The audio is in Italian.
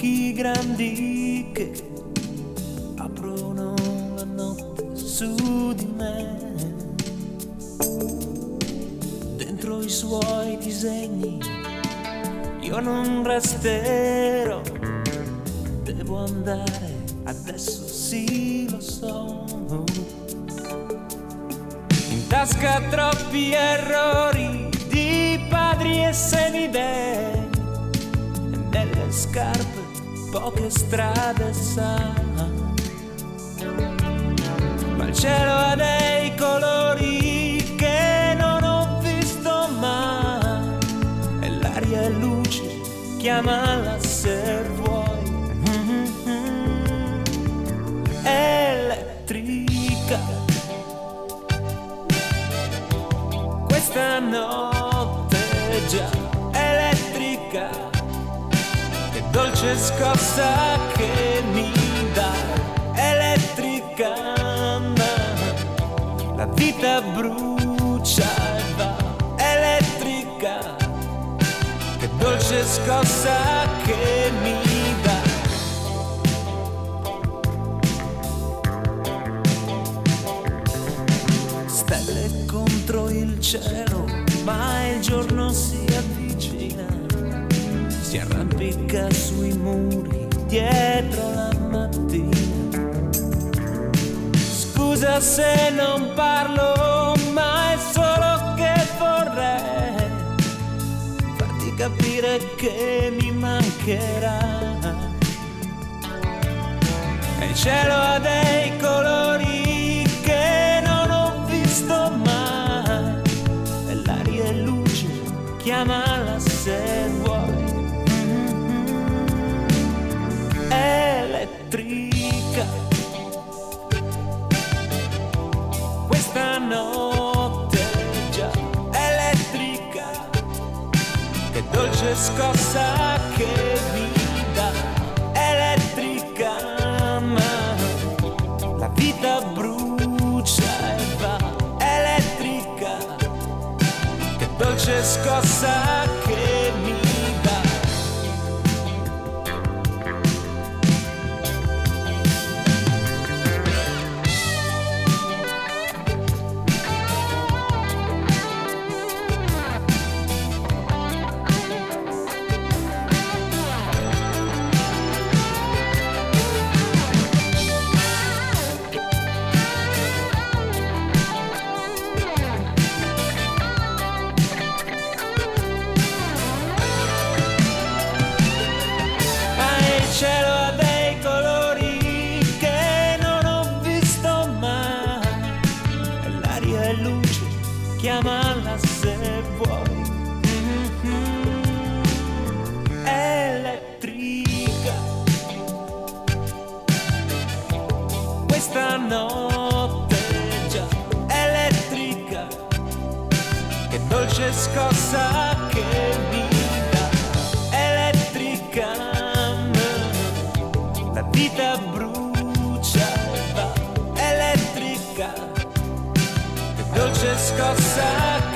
occhi grandi che aprono la notte su di me. Dentro i suoi disegni io non resterò, devo andare adesso, sì lo so. In tasca troppi errori di padri e semidei, e nelle scarpe poche strade sa. Ma il cielo ha dei colori che non ho visto mai, e l'aria è luce, chiamala se vuoi. Elettrica, questa notte è già elettrica, che dolce scossa che mi dà. Elettrica, ma la vita brucia e va. Elettrica, che dolce scossa che mi dà. Stelle contro il cielo, ma il giorno si avvicina, si arrampica sui muri dietro la mattina. Scusa se non parlo, ma è solo che vorrei farti capire che mi mancherà. E il cielo ha dei colori che non ho visto mai, e l'aria è luce, chiamala se vuoi. Elettrica, questa notte è già elettrica, che dolce scossa che mi dà. Elettrica, ma la vita brucia e va. Elettrica, che dolce scossa che mi dà. Il cielo ha dei colori che non ho visto mai, e l'aria è luce, chiamala se vuoi. Elettrica, questa notte è già elettrica, che dolce scossa che mi dà. Elettrica, la vita brucia e va. Elettrica, che dolce scossa